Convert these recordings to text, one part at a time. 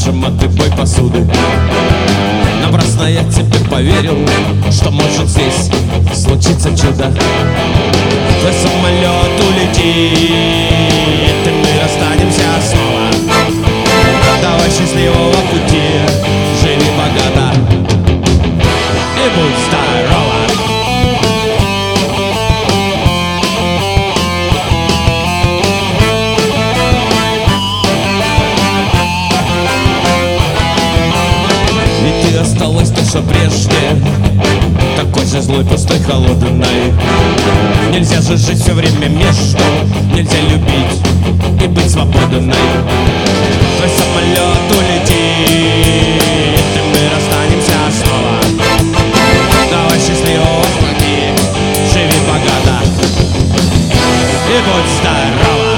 шахматы, бой посуды. Напрасно я тебе поверил, что может здесь случиться чудо. Твой самолет улетит, и мы расстанемся снова. Давай счастливого пути, живи богато и будь здорова. Ведь ты осталась то, что прежде, такой же злой, пустой, холодной. Нельзя же жить все время между, нельзя любить и быть свободной. Твой самолет улетит, и мы расстанемся снова. Давай счастливого пути, живи богато и будь здорова.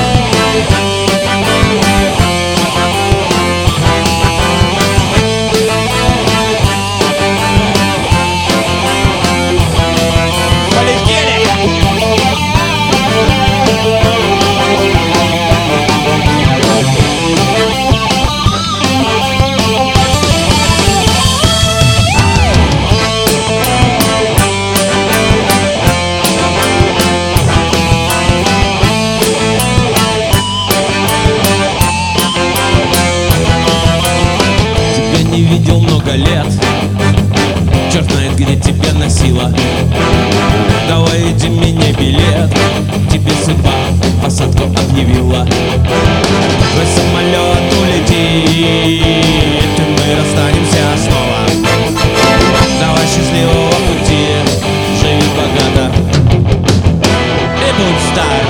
Видел много лет, черт знает, где тебя носила. Давай иди мне билет, тебе судьба посадку объявила. Твой самолет улетит, и мы расстанемся снова. Давай счастливого пути, живи богато и будь здоров.